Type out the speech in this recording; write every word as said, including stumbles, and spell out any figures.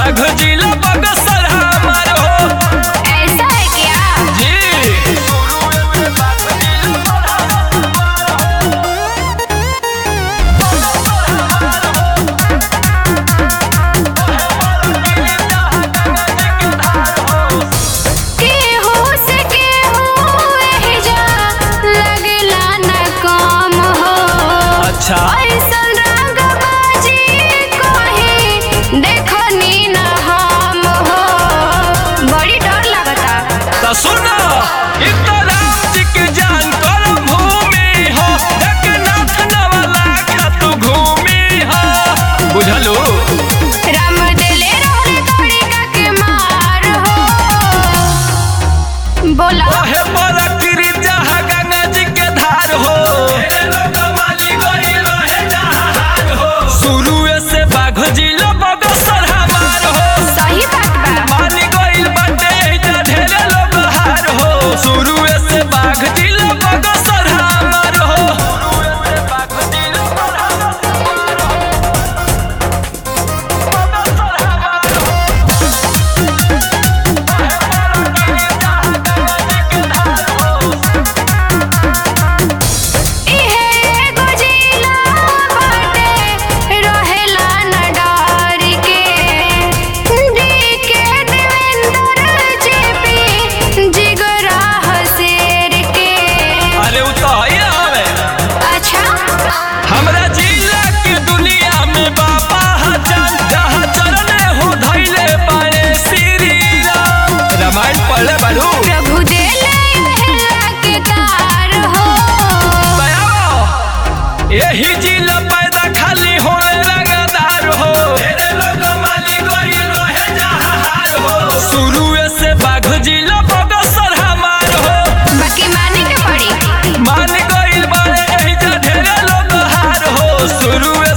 बाघ जिला बक्सर हमार हो। ऐसा है क्या? जी केहू से केहू एहिजा लगला न काम हो। अच्छा ऐसन रंगबाजी कहीं देखनी न हम हो। बड़ी डर लगता। तो सुनो राम जी के जान करम भूमि हो, एक नाथ नवला खातू घूमी हो। बुझलो राम देले रहले तोड़िका के मार हो। बोला ओहे बलकिरी जहाँ गंगा जी के धार हो। शुरुए से बाघ जिला बक्सर हमार हो। सही बात बा। मानी गइल बाटे एहिजा ढेरे लोग हार हो। शुरुए से बाघ जिला बक्सर हमार हो। शुरुए से बाघ जिला बक्सर हमार हो। इहे एगो जिला बाटे रहेला न डर के। डी के देवेंद्र जेपी जिगरा हसेर के। अरे उ तो है हवे। अच्छा हमरा जिला के दुनिया में बाबा हजान, जहाँ चरने हो धैले बाड़े श्री राम। रामायण पढ़ले बाड़ू? प्रभु देले अहिला के तार हो। दयावा यही जिला पैदा खाली होले लगातार हो। शुरुए से बाघ जिला बक्सर हमार हो। बाकी माने के पड़ी। मान गइल बाड़े एहिजा ढेरे लोग हार हो। शुरुए